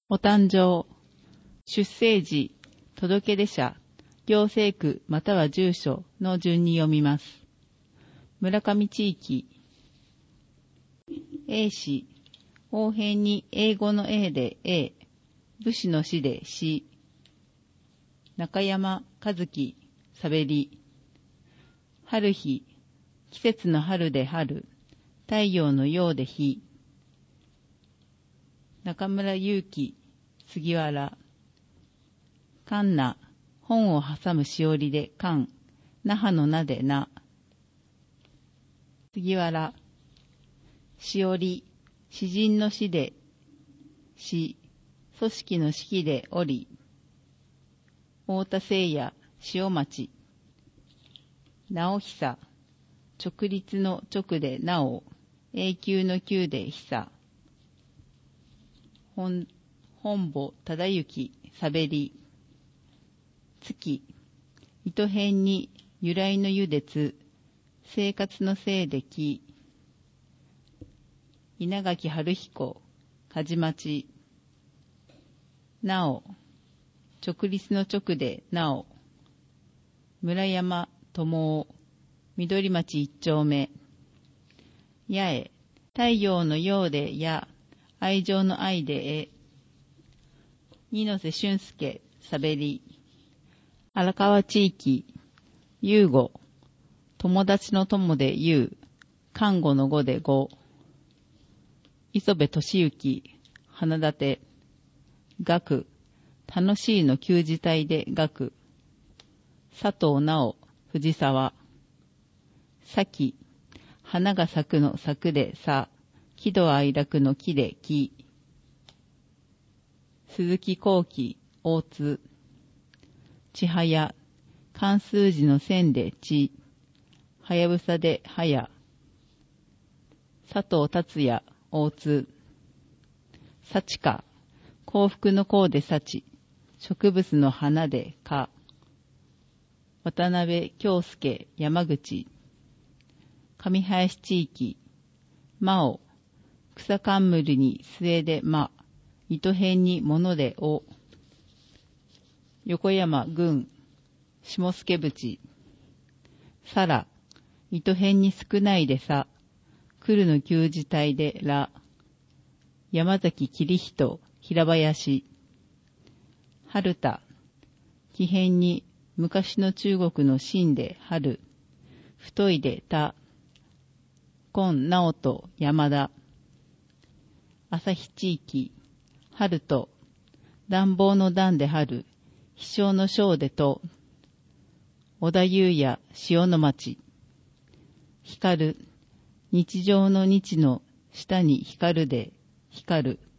お誕生、出生時、届出者、行政区または住所の順に読みます。村上地域、A 市、応変に英語の A で A、武士の士で士、中山和樹、さべり、春日、季節の春で春、太陽の陽で日、中村祐樹、杉原、カンナ、本を挟むしおりでカン、那覇の名でな、杉原、しおり、詩人の詩で詩、組織の式でおり、太田聖也、塩町、直久、直立の直でなお、永久の久で久、本母忠之、さべり、月、糸辺に由来の由でつ、生活のせいでき、稲垣春彦、梶町、なお、直立の直でなお、村山智夫、緑町一丁目、八重、太陽の陽でや、愛情の愛でえ、二ノ瀬俊介、さべり、荒川地域、ゆうご、友達の友でゆう、看護の語でご、磯部俊之、花立、学、楽しいの旧字体で学、佐藤直、藤沢、咲、花が咲くの咲くでさ、喜怒哀楽の喜で喜、鈴木幸喜、大津、千早、漢数字の線でち、はやぶさではや、佐藤達也、大津、幸か、幸福の幸で幸、植物の花でか、渡辺京介、山口、上林地域、真央、草冠に末でま、糸辺に物でお、横山郡、下助淵、さら、糸辺に少ないでさ、来るの旧字体でら、山崎桐人、平林、春田、木辺に昔の中国の秦で春、太いでた、今直人、山田、旭地域、春と、暖房の暖で春、飛翔の翔でと、小田優也、塩の町、光る、日常の日の下に光るで光る、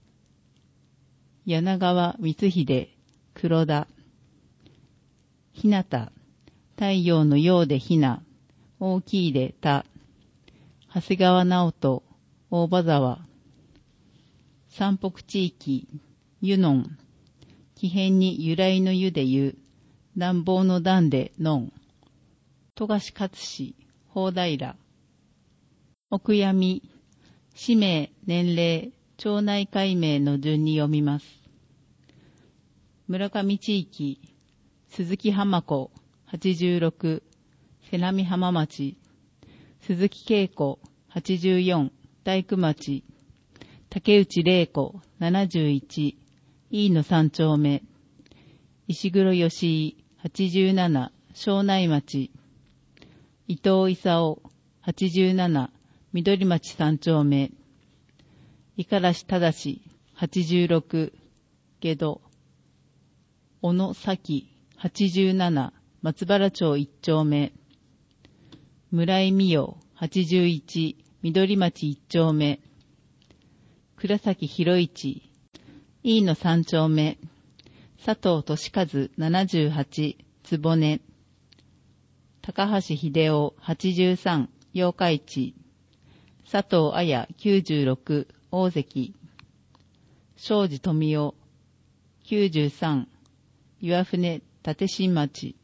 柳川光秀、黒田、ひなた、太陽の陽でひな、大きいでた、長谷川直人、大場沢、山北地域、湯のん、木辺に由来の湯で湯、暖房の暖でのん、富樫勝氏、宝平、お悔やみ、氏名、年齢、町内会名の順に読みます。村上地域、鈴木浜子、86、瀬波浜町、鈴木恵子、84、大工町、竹内玲子、71、飯野三丁目、石黒義井、87、庄内町、伊藤勲、87、緑町三丁目、五十嵐正、86、下戸、小野咲、87、松原町一丁目、村井美代、81、緑町一丁目、倉崎博一、飯野三丁目、佐藤俊和、78、坪根、高橋秀夫、83、八日市、佐藤綾、96、大関、庄司富夫、93、岩船、立新町、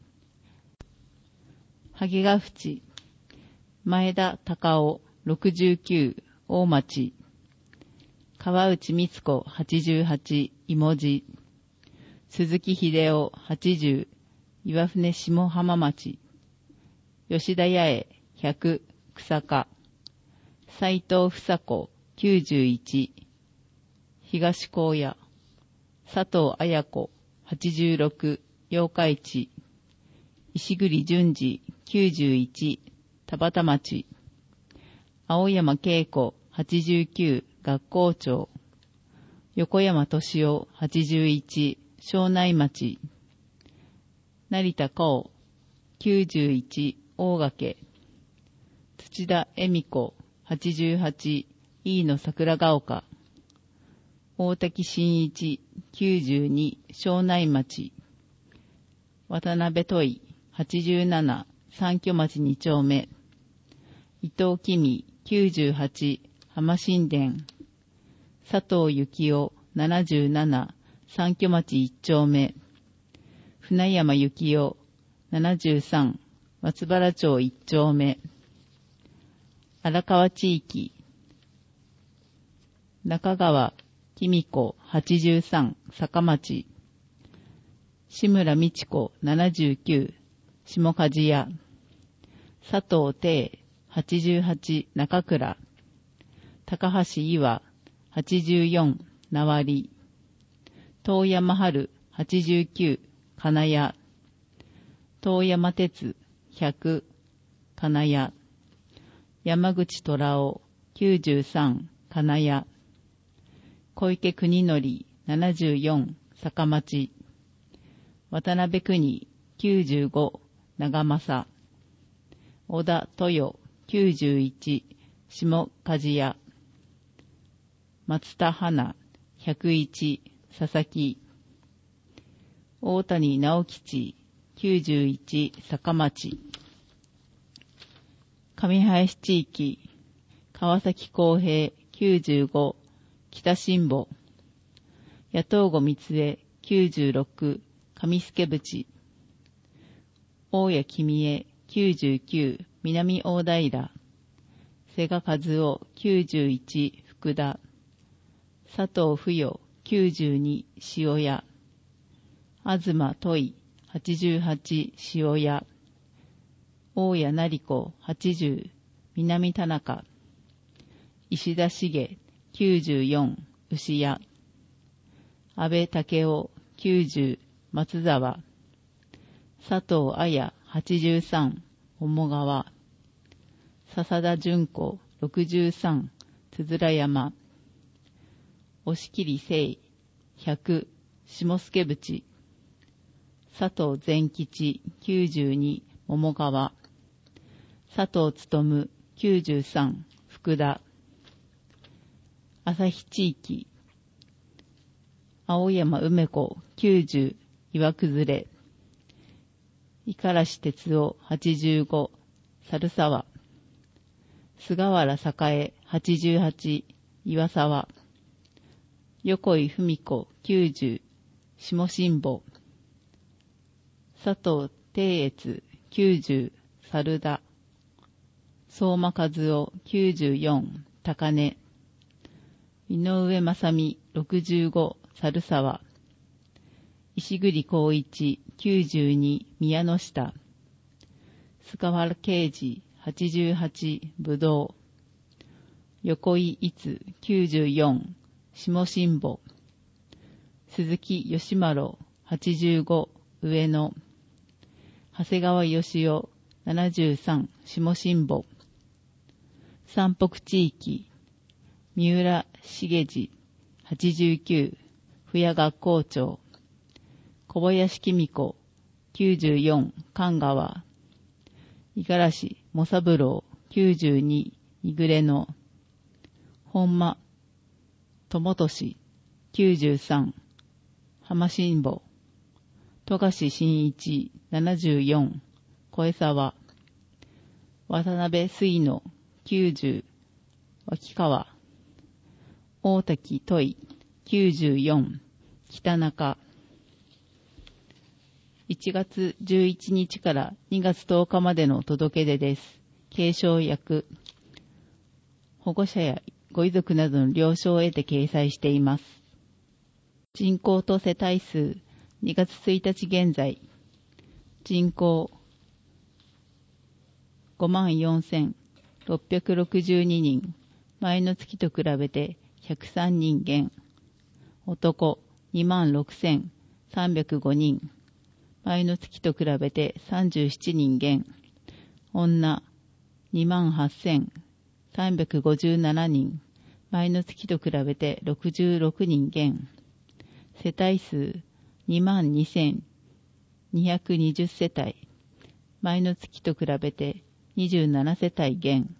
萩ヶ淵、前田隆夫、69、大町、 川内光子88、芋地。鈴木秀夫80、岩船下浜町。吉田八重100、草加。斉藤房子91、東高野。佐藤綾子86、八日市。石栗淳二91、田端町。青山恵子89、学校長。横山敏夫81、庄内町。成田光91、大掛。土田恵美子88、飯野桜ヶ丘。大滝真一92、庄内町。渡辺トイ87、三居町2丁目。伊藤君98、浜新田。佐藤幸夫77、三居町1丁目。船山幸夫73、松原町1丁目。荒川地域。中川公子83、坂町。志村美智子79、下梶屋。佐藤定88、中倉。高橋岩84、名割。遠山春89、金谷。遠山哲100、金谷。山口虎夫93、金谷。小池国則74、坂町。渡辺国95、長政。小田豊91、下梶屋。松田花101、佐々木。大谷直吉91、坂町。上林地域。川崎公平95、北新保。野党後三江96、上助淵。大谷君江99、南大平。瀬賀和夫91、福田。佐藤不与92、塩谷。東トイ88、塩谷。大谷成子80、南田中。石田茂94、牛谷。安倍武雄90、松沢。佐藤綾83、桃川。笹田純子63、つづら山。押切聖100、下助淵。佐藤善吉92、桃川。佐藤勉93、福田。旭地域。青山梅子90、岩崩。五十嵐哲夫85、猿沢。菅原栄88、岩沢。横井文子90、下新保。佐藤定越90、猿田。相馬和夫94、高根。井上正美65、猿沢。石栗光一92、宮の下。菅原啓二88、ぶどう。横井いつ94、下新保。鈴木義丸85、上野。長谷川義雄73、下新保。山北地域。三浦茂次89、府谷学校長。小林公子94、神川。五十嵐茂三郎92、いぐれの。本間友俊93、浜新保。富樫真一74、小江沢。渡辺水野90、脇川。大滝トイ94、北中。1月11日から2月10日までの届け出です。継承役。保護者やご遺族などの了承を得て掲載しています。人口と世帯数、2月1日現在、人口54,662 人、前の月と比べて103人減。男26,305 人、前の月と比べて37人減。女28,357 人、前の月と比べて66人減。世帯数22,220 世帯、前の月と比べて27世帯減。